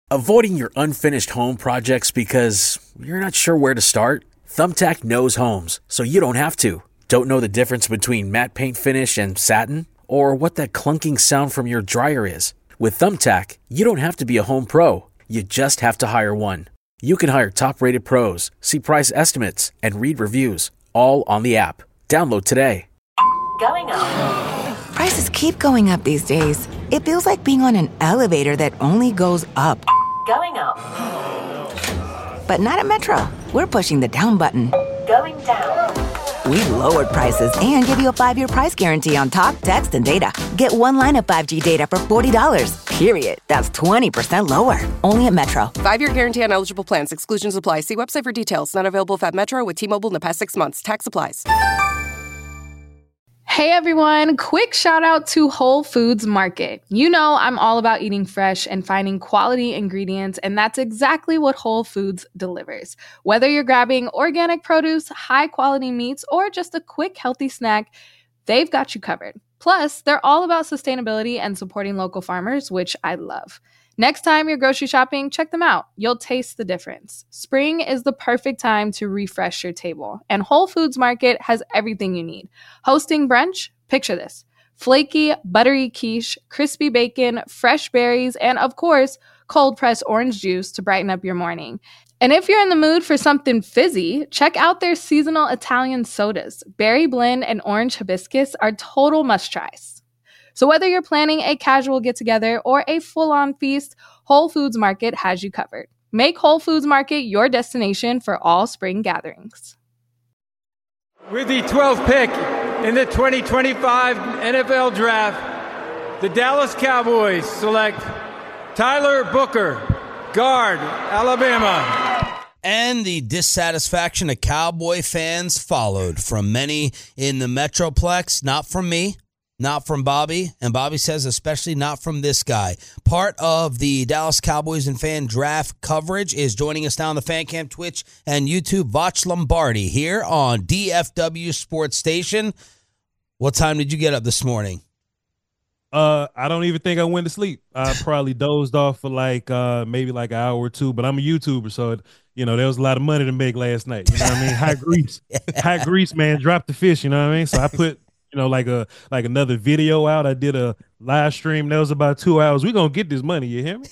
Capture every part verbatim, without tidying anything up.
Avoiding your unfinished home projects because you're not sure where to start? Thumbtack knows homes, so you don't have to. Don't know the difference between matte paint finish and satin? Or what that clunking sound from your dryer is? With Thumbtack, you don't have to be a home pro. You just have to hire one. You can hire top-rated pros, see price estimates, and read reviews, all on the app. Download today. Going up. Prices keep going up these days. It feels like being on an elevator that only goes up. Going up. But not at Metro. We're pushing the down button. Going down. We've lowered prices and give you a five-year price guarantee on talk, text, and data. Get one line of five G data for forty dollars, period. That's twenty percent lower. Only at Metro. Five-year guarantee on eligible plans. Exclusions apply. See website for details. Not available if at Metro with T-Mobile in the past six months. Tax applies. Hey everyone, quick shout out to Whole Foods Market. You know I'm all about eating fresh and finding quality ingredients, and that's exactly what Whole Foods delivers. Whether you're grabbing organic produce, high quality meats, or just a quick healthy snack, they've got you covered. Plus, they're all about sustainability and supporting local farmers, which I love. Next time you're grocery shopping, check them out. You'll taste the difference. Spring is the perfect time to refresh your table, and Whole Foods Market has everything you need. Hosting brunch? Picture this. Flaky, buttery quiche, crispy bacon, fresh berries, and of course, cold-pressed orange juice to brighten up your morning. And if you're in the mood for something fizzy, check out their seasonal Italian sodas. Berry blend and orange hibiscus are total must-tries. So whether you're planning a casual get-together or a full-on feast, Whole Foods Market has you covered. Make Whole Foods Market your destination for all spring gatherings. With the twelfth pick in the twenty twenty-five N F L Draft, the Dallas Cowboys select Tyler Booker, guard, Alabama. And the dissatisfaction of Cowboy fans followed from many in the Metroplex, not from me. Not from Bobby, and Bobby says especially not from this guy. Part of the Dallas Cowboys and fan draft coverage is joining us now on the Fan Cam, Twitch, and YouTube, Vach Lombardi, here on D F W Sports Station. What time did you get up this morning? Uh, I don't even think I went to sleep. I probably dozed off for like uh, maybe like an hour or two, but I'm a YouTuber, so, you know, there was a lot of money to make last night. You know what I mean? High grease. High grease, man. Drop the fish, you know what I mean? So I put... You know, like a like another video out. I did a live stream. That was about two hours. We're going to get this money. You hear me?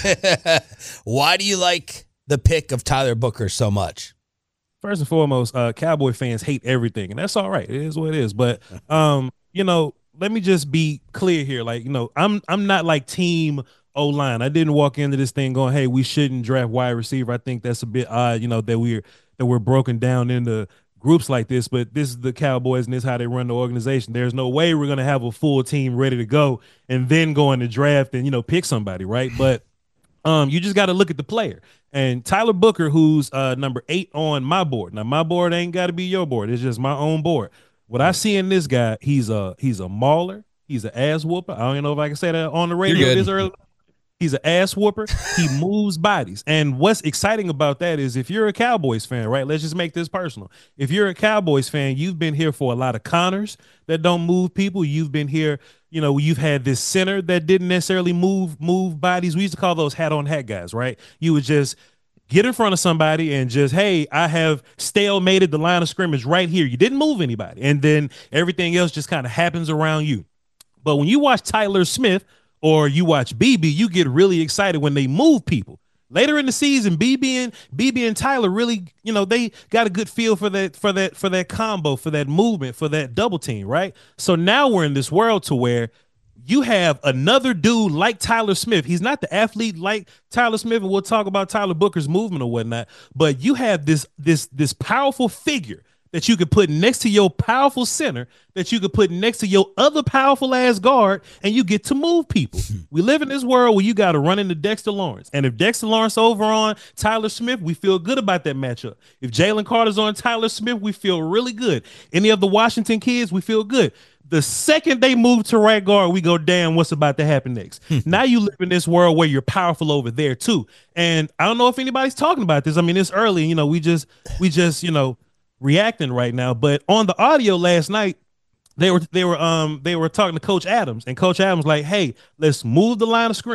Why do you like the pick of Tyler Booker so much? First and foremost, uh, Cowboy fans hate everything, and that's all right. It is what it is. But, um, you know, let me just be clear here. Like, you know, I'm I'm not like team O-line. I didn't walk into this thing going, hey, we shouldn't draft wide receiver. I think that's a bit odd, you know, that we're that we're broken down into groups like this, but this is the Cowboys and this is how they run the organization. There's no way we're going to have a full team ready to go and then go in the draft and, you know, pick somebody, right? But um, you just got to look at the player. And Tyler Booker, who's uh, number eight on my board. Now, my board ain't got to be your board. It's just my own board. What I see in this guy, he's a he's a mauler. He's an ass whooper. I don't even know if I can say that on the radio this early. He's an ass whooper. He moves bodies. And what's exciting about that is if you're a Cowboys fan, right, let's just make this personal. If you're a Cowboys fan, you've been here for a lot of Connors that don't move people. You've been here, you know, you've had this center that didn't necessarily move move bodies. We used to call those hat-on-hat guys, right? You would just get in front of somebody and just, hey, I have stalemated the line of scrimmage right here. You didn't move anybody. And then everything else just kind of happens around you. But when you watch Tyler Smith, or you watch B B, you get really excited when they move people. Later in the season, B B and B B and Tyler really, you know, they got a good feel for that, for that, for that combo, for that movement, for that double team, right? So now we're in this world to where you have another dude like Tyler Smith. He's not the athlete like Tyler Smith, and we'll talk about Tyler Booker's movement or whatnot. But you have this this this powerful figure that you could put next to your powerful center, that you could put next to your other powerful ass guard, and you get to move people. We live in this world where you got to run into Dexter Lawrence. And if Dexter Lawrence over on Tyler Smith, we feel good about that matchup. If Jalen Carter's on Tyler Smith, we feel really good. Any of the Washington kids, we feel good. The second they move to right guard, we go, damn, what's about to happen next? Now you live in this world where you're powerful over there too. And I don't know if anybody's talking about this. I mean, it's early, you know, we just, we just, you know, reacting right now. But on the audio last night, they were they were um they were talking to Coach Adams, and Coach Adams like, hey, let's move the line of scrimmage.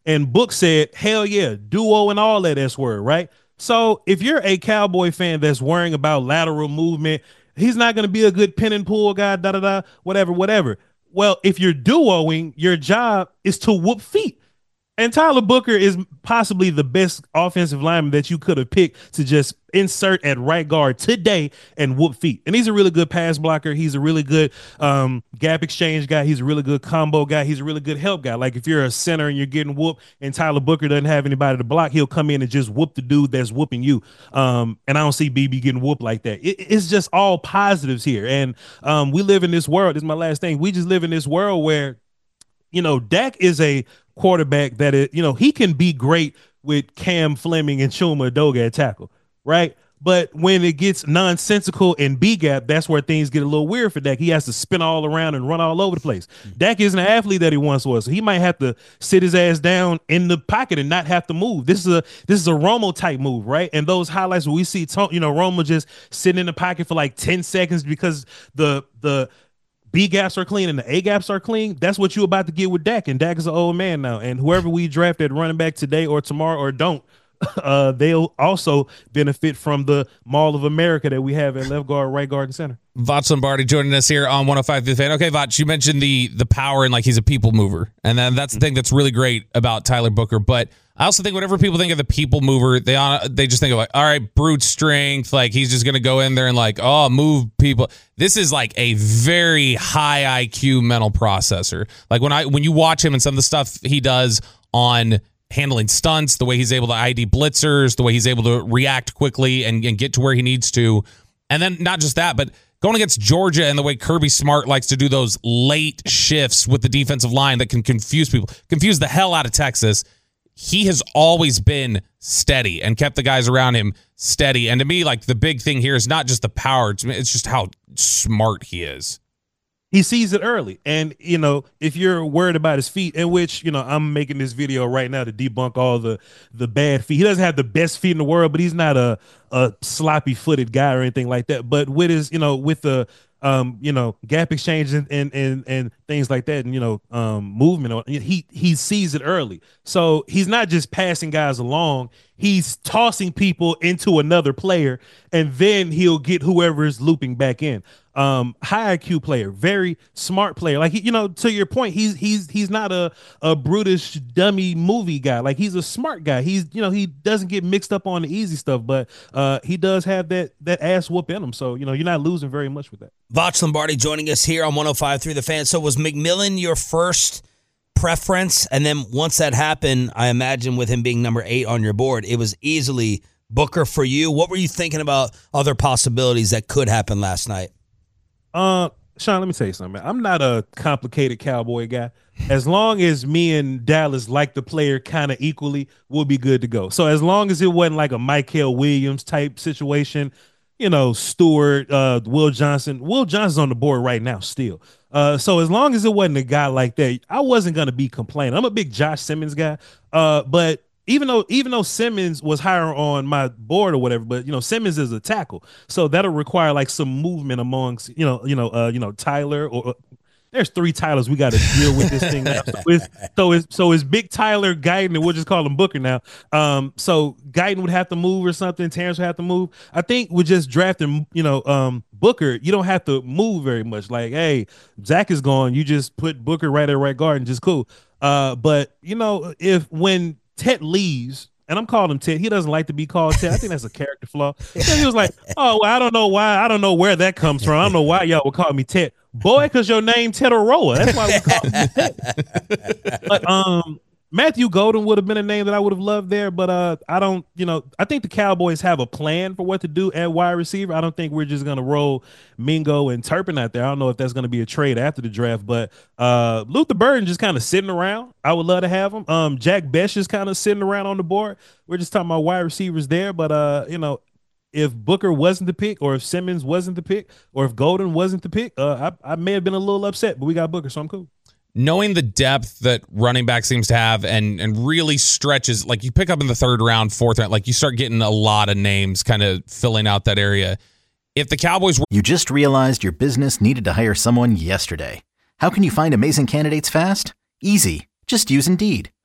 And Book said, hell yeah, duo and all that S word, right? So if you're a Cowboy fan that's worrying about lateral movement, he's not going to be a good pin and pull guy, da da da, whatever, whatever. Well, if you're duoing, your job is to whoop feet. And Tyler Booker is possibly the best offensive lineman that you could have picked to just insert at right guard today and whoop feet. And he's a really good pass blocker. He's a really good um, gap exchange guy. He's a really good combo guy. He's a really good help guy. Like if you're a center and you're getting whooped and Tyler Booker doesn't have anybody to block, he'll come in and just whoop the dude that's whooping you. Um, and I don't see B B getting whooped like that. It, it's just all positives here. And um, we live in this world. This is my last thing. We just live in this world where, you know, Dak is a quarterback that, it, you know, he can be great with Cam Fleming and Chuma Edoga at tackle, right? But when it gets nonsensical in B-gap, that's where things get a little weird for Dak. He has to spin all around and run all over the place. Dak isn't an athlete that he once was, so he might have to sit his ass down in the pocket and not have to move. This is a this is a Romo type move, right? And those highlights where we see, you know, Romo just sitting in the pocket for like ten seconds because the the B gaps are clean and the A gaps are clean. That's what you're about to get with Dak. And Dak is an old man now. And whoever we draft at running back today or tomorrow or don't, uh, they'll also benefit from the Mall of America that we have at left guard, right guard, and center. Voch Lombardi joining us here on one oh five The Fan. Okay, Voch, you mentioned the the power and like he's a people mover. And then that's the thing that's really great about Tyler Booker. But I also think whenever people think of the people mover, they on they just think of like, all right, brute strength, like he's just going to go in there and like, oh, move people. This is like a very high I Q mental processor. Like when I when you watch him and some of the stuff he does on handling stunts, the way he's able to I D blitzers, the way he's able to react quickly and, and get to where he needs to. And then not just that, but going against Georgia and the way Kirby Smart likes to do those late shifts with the defensive line that can confuse people, confuse the hell out of Texas. He has always been steady and kept the guys around him steady. And to me, like the big thing here is not just the power. It's, it's just how smart he is. He sees it early. And, you know, if you're worried about his feet, in which, you know, I'm making this video right now to debunk all the the bad feet. He doesn't have the best feet in the world, but he's not a, a sloppy footed guy or anything like that. But with his, you know, with the, um, you know, gap exchange and, and, and, and things like that, and, you know, um, movement, he, he sees it early. So he's not just passing guys along. He's tossing people into another player, and then he'll get whoever is looping back in. Um, high I Q player, very smart player. Like, you know, to your point, he's he's he's not a a brutish dummy movie guy. Like, he's a smart guy. He's, you know, he doesn't get mixed up on the easy stuff, but uh, he does have that that ass whoop in him. So, you know, you're not losing very much with that. Voch Lombardi joining us here on one oh five point three The Fan. So was McMillan your first preference? And then once that happened, I imagine with him being number eight on your board, it was easily Booker for you. What were you thinking about other possibilities that could happen last night? Uh, Sean, let me tell you something, man. I'm not a complicated Cowboy guy. As long as me and Dallas like the player kind of equally, we'll be good to go. So as long as it wasn't like a Michael Williams type situation, you know, Stewart, uh, Will Johnson. Will Johnson's on the board right now still. Uh, so as long as it wasn't a guy like that, I wasn't going to be complaining. I'm a big Josh Simmons guy, uh, but Even though even though Simmons was higher on my board or whatever, but you know Simmons is a tackle, so that'll require like some movement amongst you know you know uh, you know Tyler or uh, there's three Tylers we got to deal with this thing now. So it's, so it's so it's Big Tyler Guyton, and we'll just call him Booker now. Um, so Guyton would have to move or something. Terrence would have to move. I think with just drafting you know um, Booker, you don't have to move very much. Like, hey, Zach is gone, you just put Booker right at right guard and just cool. Uh, but you know if when Ted leaves, and I'm calling him Ted. He doesn't like to be called Ted. I think that's a character flaw. So he was like, oh, well, I don't know why. I don't know where that comes from. I don't know why y'all would call me Ted. Boy, because your name Ted Aroa. That's why we call him Ted. But um, Matthew Golden would have been a name that I would have loved there, but uh, I don't, you know, I think the Cowboys have a plan for what to do at wide receiver. I don't think we're just going to roll Mingo and Turpin out there. I don't know if that's going to be a trade after the draft, but uh, Luther Burden just kind of sitting around. I would love to have him. Um, Jack Besh is kind of sitting around on the board. We're just talking about wide receivers there, but uh, you know, if Booker wasn't the pick, or if Simmons wasn't the pick, or if Golden wasn't the pick, uh, I, I may have been a little upset, but we got Booker, so I'm cool. Knowing the depth that running back seems to have and and really stretches, like you pick up in the third round, fourth round, like you start getting a lot of names kind of filling out that area. If the Cowboys were- You just realized your business needed to hire someone yesterday. How can you find amazing candidates fast? Easy. Just use Indeed.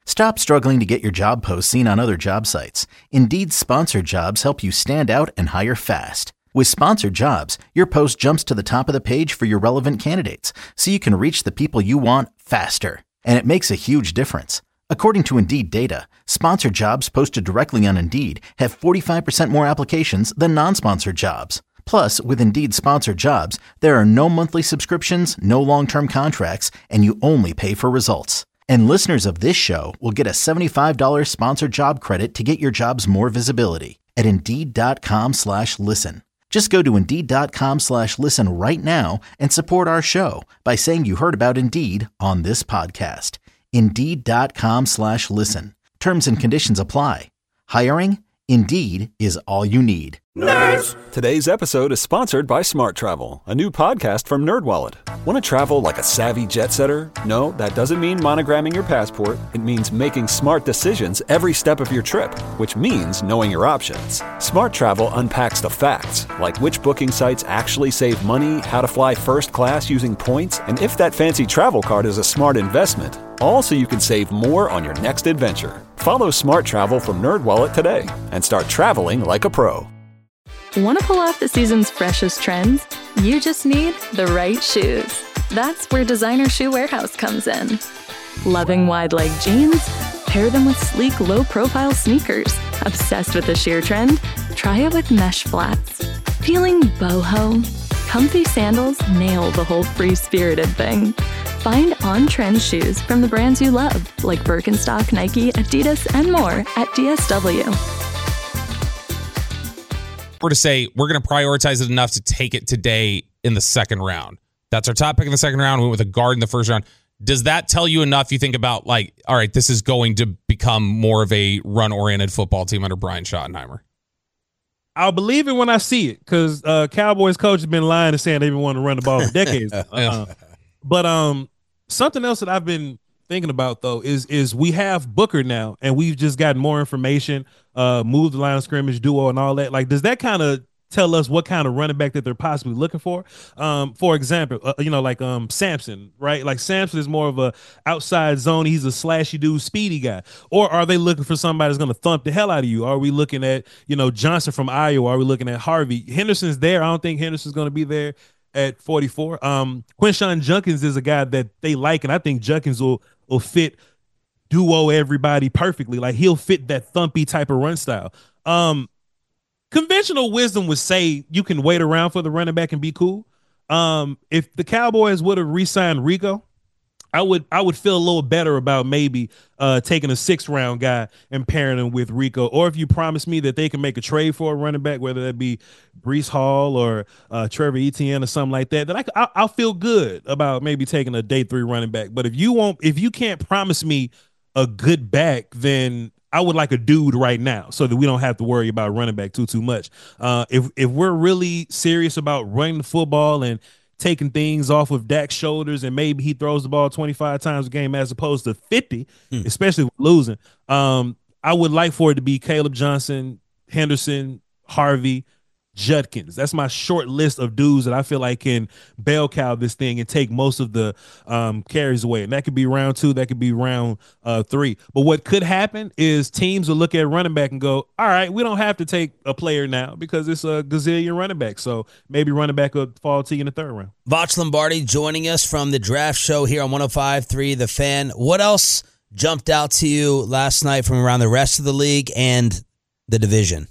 Stop struggling to get your job post seen on other job sites. Indeed's sponsored jobs help you stand out and hire fast. With sponsored jobs, your post jumps to the top of the page for your relevant candidates, so you can reach the people you want faster. And it makes a huge difference. According to Indeed data, sponsored jobs posted directly on Indeed have forty-five percent more applications than non-sponsored jobs. Plus, with Indeed sponsored jobs, there are no monthly subscriptions, no long-term contracts, and you only pay for results. And listeners of this show will get a seventy-five dollars sponsored job credit to get your jobs more visibility at Indeed.com slash listen. Just go to Indeed.com slash listen right now and support our show by saying you heard about Indeed on this podcast. Indeed.com slash listen. Terms and conditions apply. Hiring? Indeed is all you need. Nerds! Today's episode is sponsored by Smart Travel, a new podcast from NerdWallet. Want to travel like a savvy jet setter? No, that doesn't mean monogramming your passport. It means making smart decisions every step of your trip, which means knowing your options. Smart Travel unpacks the facts, like which booking sites actually save money, how to fly first class using points, and if that fancy travel card is a smart investment. All so you can save more on your next adventure. Follow Smart Travel from NerdWallet today and start traveling like a pro. Want to pull off the season's freshest trends? You just need the right shoes. That's where Designer Shoe Warehouse comes in. Loving wide leg jeans? Pair them with sleek, low-profile sneakers. Obsessed with the sheer trend? Try it with mesh flats. Feeling boho? Comfy sandals nail the whole free-spirited thing. Find on-trend shoes from the brands you love, like Birkenstock, Nike, Adidas, and more at D S W. We're to say we're going to prioritize it enough to take it today in the second round. That's our top pick in the second round. We went with a guard in the first round. Does that tell you enough? You think about like, all right, this is going to become more of a run-oriented football team under Brian Schottenheimer. I'll believe it when I see it, because uh, Cowboys coach has been lying and saying they've been wanting to run the ball for decades. uh-uh. But um, something else that I've been thinking about though is is we have Booker now, and we've just gotten more information, uh, moved the line of scrimmage, duo, and all that. Like, does that kind of tell us what kind of running back that they're possibly looking for? Um, for example, uh, you know, like um Sampson, right? Like Sampson is more of a outside zone. He's a slashy dude, speedy guy. Or are they looking for somebody that's going to thump the hell out of you? Are we looking at, you know, Johnson from Iowa? Are we looking at Harvey? Henderson's there. I don't think Henderson's going to be there at forty-four. Um, Quinshon Judkins is a guy that they like, and I think Judkins will will fit duo everybody perfectly. Like, he'll fit that thumpy type of run style. Um, conventional wisdom would say you can wait around for the running back and be cool. Um, if the Cowboys would have re-signed Rico, I would I would feel a little better about maybe uh, taking a sixth round guy and pairing him with Rico. Or if you promise me that they can make a trade for a running back, whether that be Breece Hall or uh, Trevor Etienne or something like that, then I, I, I'll feel good about maybe taking a day three running back. But if you won't, if you can't promise me a good back, then I would like a dude right now, so that we don't have to worry about running back too too much. Uh, if if we're really serious about running the football and taking things off of Dak's shoulders, and maybe he throws the ball twenty-five times a game as opposed to fifty, hmm. especially with losing. Um, I would like for it to be Caleb Johnson, Henderson, Harvey, Judkins. That's my short list of dudes that I feel like can bell cow this thing and take most of the um, carries away. And that could be round two, that could be round uh, three. But what could happen is teams will look at running back and go, all right, we don't have to take a player now because it's a gazillion running back. So maybe running back will fall to you in the third round. Voch Lombardi joining us from the draft show here on one oh five point three The Fan. What else jumped out to you last night from around the rest of the league and the division?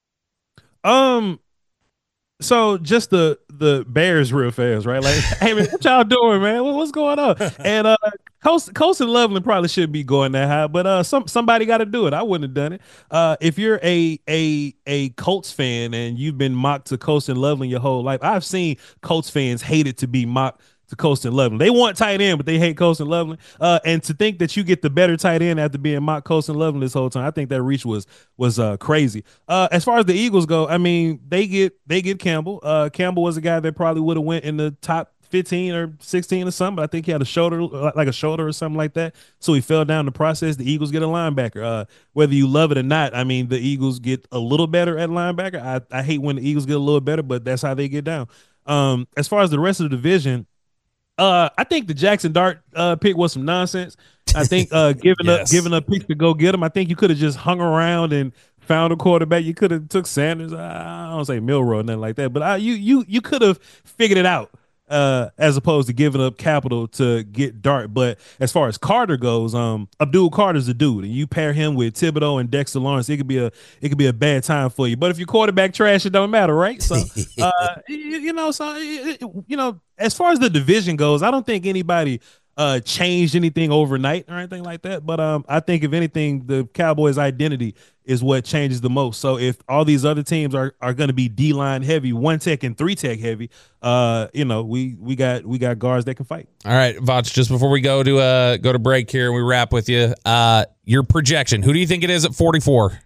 Um, So just the the Bears real fast, right? Like, hey man, what y'all doing, man? What, what's going on? And uh, Coast Coast and Loveland probably shouldn't be going that high, but uh, some somebody got to do it. I wouldn't have done it. Uh, if you're a a a Colts fan and you've been mocked to Coast and Loveland your whole life, I've seen Colts fans hate it to be mocked to Coast and Loveland. They want tight end, but they hate Coast and Loveland. Uh, and to think that you get the better tight end after being mocked Coast and Loveland this whole time, I think that reach was was uh, crazy. Uh, as far as the Eagles go, I mean, they get they get Campbell. Uh, Campbell was a guy that probably would have went in the top fifteen or sixteen or something, but I think he had a shoulder, like a shoulder or something like that. So he fell down the process. The Eagles get a linebacker. Uh, whether you love it or not, I mean, the Eagles get a little better at linebacker. I, I hate when the Eagles get a little better, but that's how they get down. Um, as far as the rest of the division, Uh, I think the Jackson Dart uh, pick was some nonsense. I think uh, giving yes. up giving up picks to go get him. I think you could have just hung around and found a quarterback. You could have took Sanders. I don't say Milroe or nothing like that, but I, you you you could have figured it out uh, as opposed to giving up capital to get Dart. But as far as Carter goes, um, Abdul Carter's a dude, and you pair him with Thibodeau and Dexter Lawrence, it could be a it could be a bad time for you. But if your quarterback trash, it don't matter, right? So uh, you, you know, so you know, as far as the division goes, I don't think anybody uh changed anything overnight or anything like that. But um, I think if anything, the Cowboys' identity is what changes the most. So if all these other teams are, are going to be D-line heavy, one tech and three tech heavy, uh, you know, we we got we got guards that can fight. All right, Voch, just before we go to uh go to break here and we wrap with you, uh, your projection. Who do you think it is at forty-four?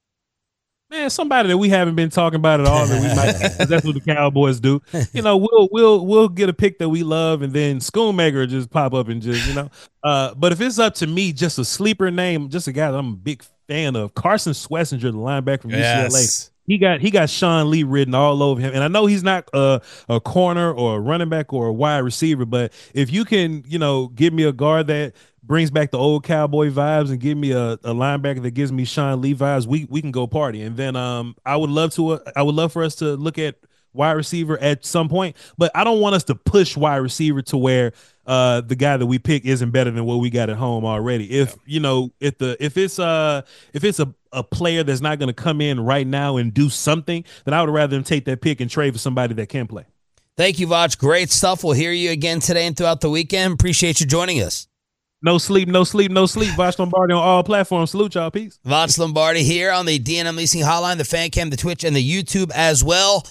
Man, somebody that we haven't been talking about at all. That we might, 'cause that's what the Cowboys do. You know, we'll we'll we'll get a pick that we love, and then Schoonmaker just pop up and just you know. Uh, but if it's up to me, just a sleeper name, just a guy that I'm a big fan of, Carson Swessinger, the linebacker from yes. U C L A. He got he got Sean Lee written all over him, and I know he's not a, a corner or a running back or a wide receiver, but if you can, you know, give me a guard that brings back the old Cowboy vibes and give me a, a linebacker that gives me Sean Lee vibes, we we can go party. And then um, I would love to uh, I would love for us to look at wide receiver at some point, but I don't want us to push wide receiver to where uh, the guy that we pick isn't better than what we got at home already. If yeah. you know, if the if it's uh if it's a, a player that's not going to come in right now and do something, then I would rather them take that pick and trade for somebody that can play. Thank you, Voch. Great stuff. We'll hear you again today and throughout the weekend. Appreciate you joining us. No sleep, no sleep, no sleep. Voch Lombardi on all platforms. Salute y'all. Peace. Voch Lombardi here on the D and M Leasing Hotline, the Fan Cam, the Twitch, and the YouTube as well.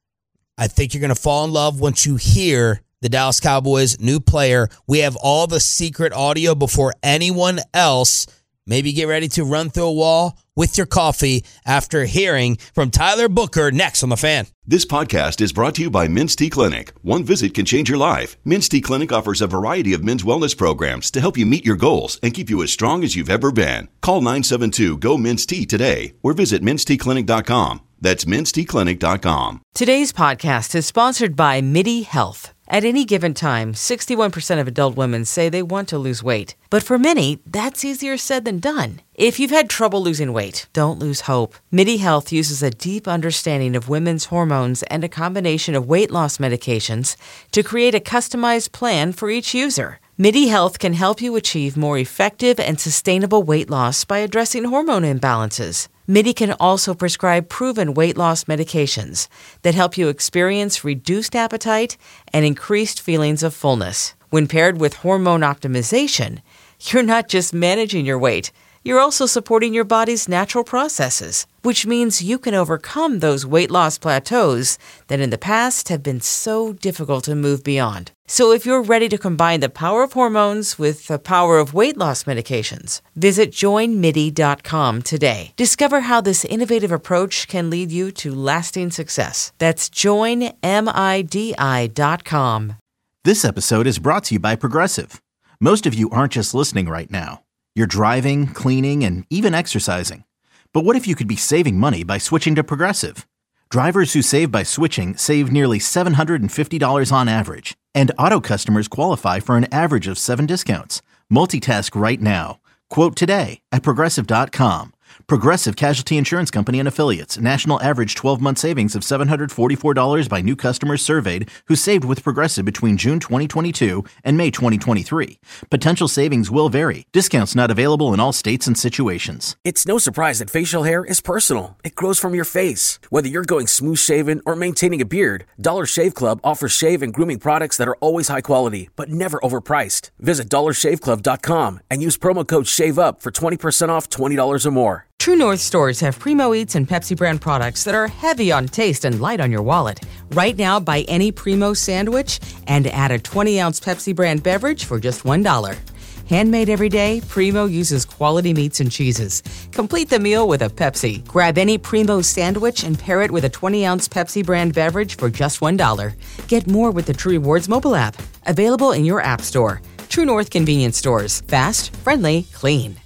I think you're going to fall in love once you hear the Dallas Cowboys' new player. We have all the secret audio before anyone else. Maybe get ready to run through a wall with your coffee after hearing from Tyler Booker next on The Fan. This podcast is brought to you by Men's T Clinic. One visit can change your life. Men's T Clinic offers a variety of men's wellness programs to help you meet your goals and keep you as strong as you've ever been. Call nine seven two, G O, Men's T today or visit mens t clinic dot com. That's mens t clinic dot com. Today's podcast is sponsored by MIDI Health. At any given time, sixty-one percent of adult women say they want to lose weight. But for many, that's easier said than done. If you've had trouble losing weight, don't lose hope. MIDI Health uses a deep understanding of women's hormones and a combination of weight loss medications to create a customized plan for each user. MIDI Health can help you achieve more effective and sustainable weight loss by addressing hormone imbalances. MIDI can also prescribe proven weight loss medications that help you experience reduced appetite and increased feelings of fullness. When paired with hormone optimization, you're not just managing your weight, you're also supporting your body's natural processes, which means you can overcome those weight loss plateaus that in the past have been so difficult to move beyond. So if you're ready to combine the power of hormones with the power of weight loss medications, visit join midi dot com today. Discover how this innovative approach can lead you to lasting success. That's join midi dot com. This episode is brought to you by Progressive. Most of you aren't just listening right now. You're driving, cleaning, and even exercising. But what if you could be saving money by switching to Progressive? Drivers who save by switching save nearly seven hundred fifty dollars on average. And auto customers qualify for an average of seven discounts. Multitask right now. Quote today at Progressive dot com. Progressive Casualty Insurance Company and Affiliates. National average twelve-month savings of seven hundred forty-four dollars by new customers surveyed who saved with Progressive between June twenty twenty-two and May twenty twenty-three. Potential savings will vary. Discounts not available in all states and situations. It's no surprise that facial hair is personal. It grows from your face. Whether you're going smooth shaven or maintaining a beard, Dollar Shave Club offers shave and grooming products that are always high quality, but never overpriced. Visit dollar shave club dot com and use promo code SHAVEUP for twenty percent off twenty dollars or more. True North stores have Primo Eats and Pepsi brand products that are heavy on taste and light on your wallet. Right now, buy any Primo sandwich and add a twenty-ounce Pepsi brand beverage for just one dollar. Handmade every day, Primo uses quality meats and cheeses. Complete the meal with a Pepsi. Grab any Primo sandwich and pair it with a twenty-ounce Pepsi brand beverage for just one dollar. Get more with the True Rewards mobile app. Available in your app store. True North convenience stores. Fast, friendly, clean.